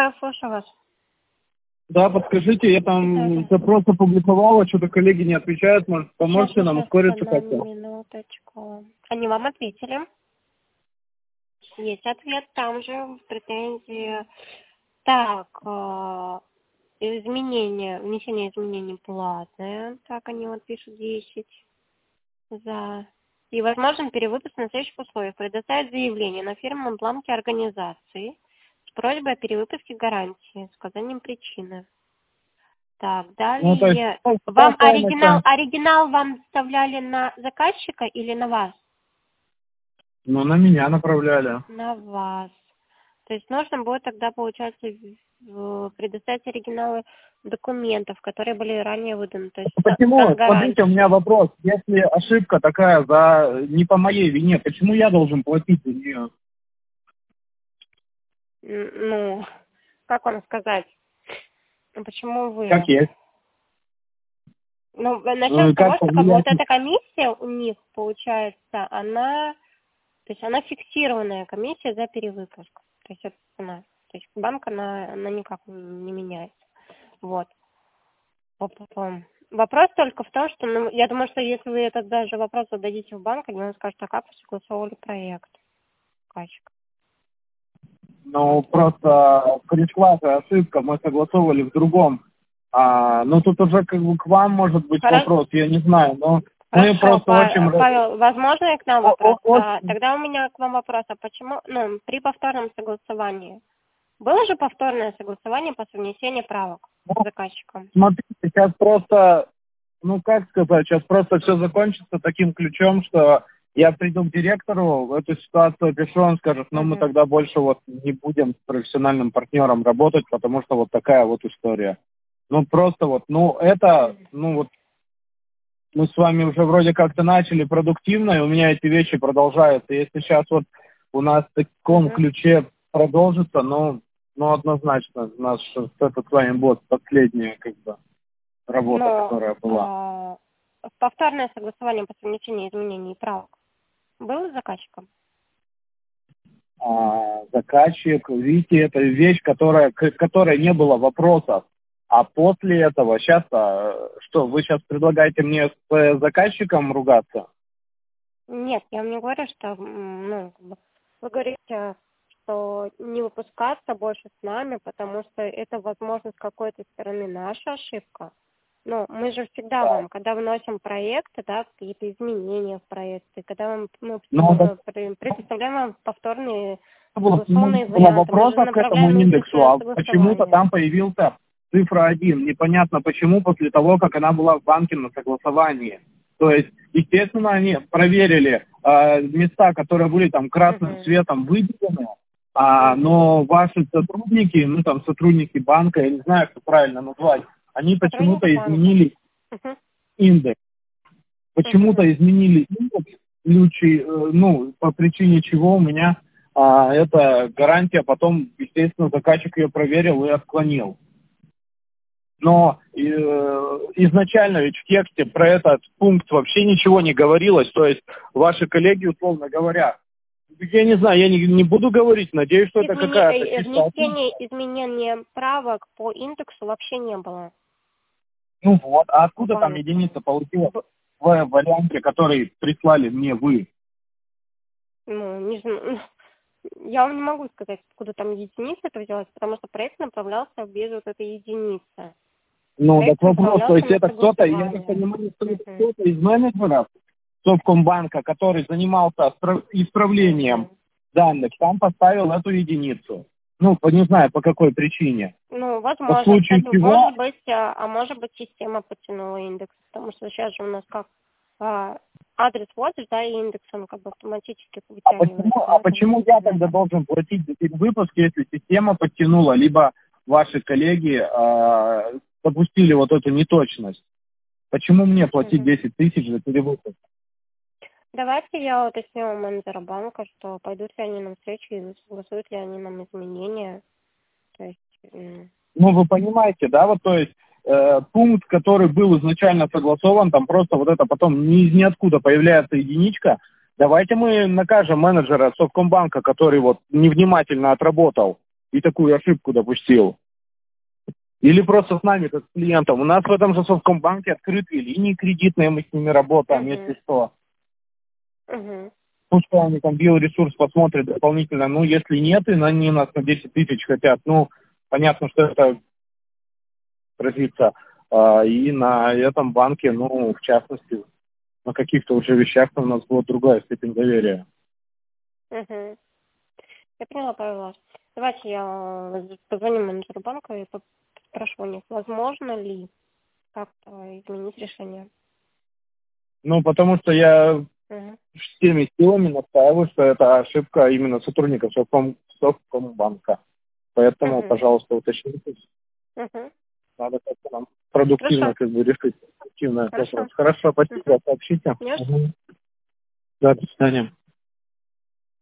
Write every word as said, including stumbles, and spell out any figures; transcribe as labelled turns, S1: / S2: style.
S1: Да, слушаю вас.
S2: Да, подскажите, я там запрос опубликовала, что-то коллеги не отвечают, может, поможете нам ускориться как-то?
S1: Минуточку. Они вам ответили? Есть ответ там же, в претензии. Так, э, изменения, внесение изменений платное. Так, они вот пишут десять за. И возможен перевыпуск на следующих условиях. Предоставить заявление на фирменном бланке организации с просьбой о перевыпуске гарантии с указанием причины. Так, далее.
S2: Ну, то есть,
S1: Вам оригинал, оригинал вам вставляли на заказчика или на вас?
S2: Ну, на меня направляли.
S1: На вас. То есть нужно будет тогда, получается, предоставить оригиналы документов, которые были ранее выданы. То есть
S2: почему? Смотрите, у меня вопрос. Если ошибка такая за не по моей вине, почему я должен платить за нее?
S1: Ну, как вам сказать? Почему вы?
S2: Как есть.
S1: Ну, начнем
S2: ну,
S1: с того, что как бы,
S2: я...
S1: вот эта комиссия у них, получается, она, то есть она фиксированная комиссия за перевыпуск. То есть это цена. То есть банк, она, она никак не меняется. Вот. Вопрос только в том, что, ну, я думаю, что если вы этот даже вопрос зададите в банк, они вам скажут, а как вы согласовывали проект? Качка.
S2: Ну, просто пришла ошибка, мы согласовывали в другом. А, ну, тут уже как бы к вам может быть
S1: Хорошо.
S2: вопрос, я не знаю, но
S1: Хорошо,
S2: мы просто
S1: Па-
S2: очень...
S1: Павел, возможно, и к нам вопрос?
S2: О, о,
S1: а, тогда у меня к вам вопрос, а почему, ну, при повторном согласовании, было же повторное согласование по совмещению правок с заказчиком?
S2: Смотрите, сейчас просто, ну, как сказать, сейчас просто все закончится таким ключом, что я приду к директору, эту ситуацию опишу, он скажет, ну, мы
S1: Мгм.
S2: тогда больше вот не будем с профессиональным партнером работать, потому что вот такая вот история. Ну, просто вот, ну, это, ну, вот, мы с вами уже вроде как-то начали продуктивно, и у меня эти вещи продолжаются. Если сейчас вот у нас в таком
S1: Мгм.
S2: ключе продолжится, ну, ну, однозначно, наш этот с вами бот последняя, как бы, работа,
S1: Но
S2: которая была.
S1: а, повторное согласование по совмещению изменений правок было с заказчиком?
S2: А, заказчик, видите, это вещь, которая, к которой не было вопросов. А после этого, сейчас, а, что, вы сейчас предлагаете мне с э, заказчиком ругаться?
S1: Нет, я вам не говорю, что, м, ну, как бы, вы говорите, что не выпускаться больше с нами, потому что это, возможно, с какой-то стороны наша ошибка. Но мы же всегда
S2: Да.
S1: вам, когда вносим проекты, да, какие-то изменения в проекты, когда вам, мы
S2: Ну,
S1: э,
S2: да.
S1: при- предоставляем вам повторные
S2: было,
S1: согласованные
S2: не было
S1: варианты, мы же
S2: вопросов к этому
S1: направляем их для
S2: индексу, а почему-то
S1: согласования.
S2: там появился цифра один. Непонятно почему, после того, как она была в банке на согласовании. То есть, естественно, они проверили э, места, которые были там красным
S1: Мгм.
S2: цветом выделены, а,
S1: Мгм.
S2: но ваши сотрудники, ну там сотрудники банка, я не знаю, как правильно назвать, они почему-то
S1: Сотрудники банка.
S2: изменили
S1: Мгм.
S2: индекс. Почему-то
S1: Мгм.
S2: изменили индекс, ключи, э, ну, по причине чего у меня а, эта гарантия, потом, естественно, заказчик ее проверил и отклонил. Но э, изначально ведь в тексте про этот пункт вообще ничего не говорилось, то есть ваши коллеги, условно говоря, я не знаю, я не, не буду говорить, надеюсь, что это
S1: Измени-
S2: какая-то
S1: э,
S2: чисто ошибка.
S1: Внесение изменения правок по индексу вообще не было.
S2: Ну вот, а откуда там
S1: Банка.
S2: единица получилась
S1: Б-
S2: в варианте, который прислали мне вы?
S1: Ну, не знаю. Я вам не могу сказать, откуда там единица это взялась, потому что проект направлялся без вот этой единицы.
S2: Ну, так
S1: Проект
S2: вопрос, то
S1: направлялся
S2: есть
S1: на
S2: это кто-то, я так
S1: согласование.
S2: понимаю, что это
S1: Мгм.
S2: кто-то из менеджеров Совкомбанка, который занимался исправ- исправлением
S1: Мгм.
S2: данных, там поставил эту единицу. Ну, по, не знаю, по какой причине.
S1: Ну,
S2: По
S1: возможно,
S2: случаю
S1: кстати,
S2: чего,
S1: может быть, а, а может быть, система подтянула индекс, потому что сейчас же у нас как а, адрес вводишь, да, и индекс он как бы автоматически
S2: а почему,
S1: вытягивается.
S2: а
S1: Может быть,
S2: почему я
S1: из-за
S2: тогда
S1: этого.
S2: должен платить за перевыпуск, если система подтянула, либо ваши коллеги а, допустили вот эту неточность? Почему мне платить
S1: Мгм.
S2: десять тысяч за перевыпуск?
S1: Давайте я уточню у менеджера банка, что пойдут ли они нам встречу и согласуют ли они нам изменения. То есть, м,
S2: Ну, вы понимаете, да, вот, то есть, э, пункт, который был изначально согласован, там просто вот это потом ни из ниоткуда появляется единичка. Давайте мы накажем менеджера Совкомбанка, который вот невнимательно отработал. и такую ошибку допустил. Или просто с нами, как с клиентом. У нас в этом же Совкомбанке открытые линии кредитные, мы с ними работаем,
S1: Угу.
S2: если что.
S1: Угу.
S2: Пускай они там биоресурс посмотрят дополнительно. Ну, если нет, и они нас на десять тысяч хотят, ну, понятно, что это отразится. А, и на этом банке, ну, в частности, на каких-то уже вещах у нас была другая степень доверия.
S1: Угу. Я поняла, Павел. Давайте я позвоню менеджеру банка и спрошу у них, возможно ли как-то изменить решение.
S2: Ну, потому что я
S1: Угу.
S2: всеми силами настаиваю, что это ошибка именно сотрудников Совком, Совкомбанка. Поэтому,
S1: Угу.
S2: пожалуйста, уточните.
S1: Угу.
S2: Надо как-то нам продуктивно
S1: Хорошо.
S2: как бы решить. Продуктивно
S1: Хорошо.
S2: вопрос. Хорошо,
S1: Угу.
S2: спасибо, сообщите.
S1: Нет?
S2: Угу. Да, до свидания.